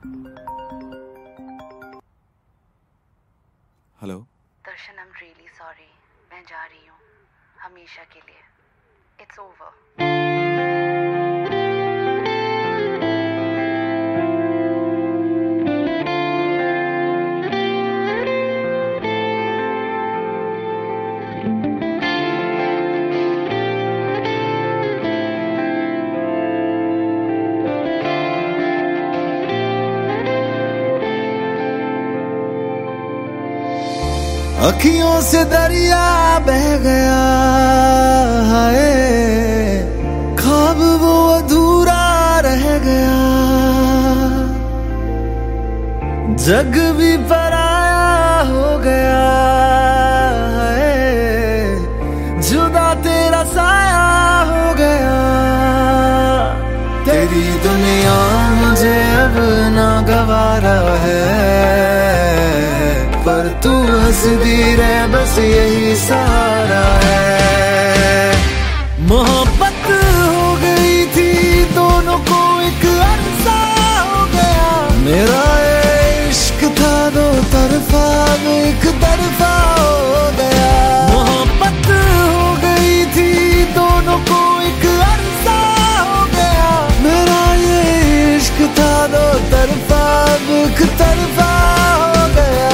Hello Darshan, I am really sorry. मैं जा रही हूँ हमेशा के लिए। It's over. अखियों से दरिया बह गया है, ख्वाब वो अधूरा रह गया। जग भी पराया हो गया है, जुदा तेरा साया हो गया। तेरी दुनिया मुझे अब ना गवारा है, पर तू हंसदी रहे बस यही सहारा है। मोहब्बत हो गई थी दोनों को, एक अरसा हो गया। मेरा इश्क था दो तरफा, एक तरफा हो गया। मोहब्बत हो गई थी दोनों को, एक अरसा हो गया। मेरा ये इश्क था दो तरफा, एक तरफा हो गया।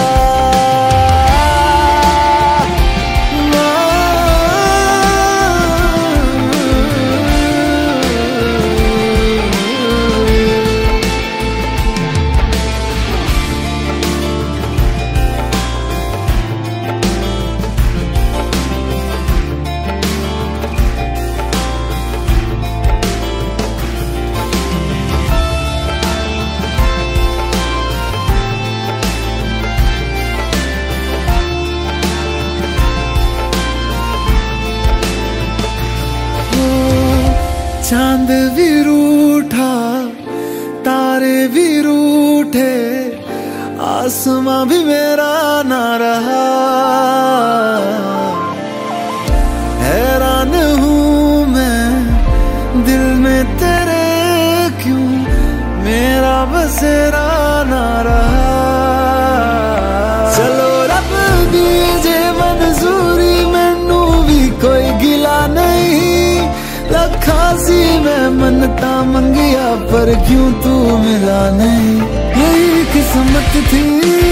चांद भी रूठा, तारे भी रूठे, आसमां भी मेरा ना रहा। हैरान हूँ मैं दिल में तेरे, क्यों मेरा बसेरा ना रहा। चलो रब दीजे मंजूरी, मैनू भी कोई गिला नहीं। लखासी मैं मनता मंगिया, पर क्यों तू मिला नहीं। यही किस्मत थी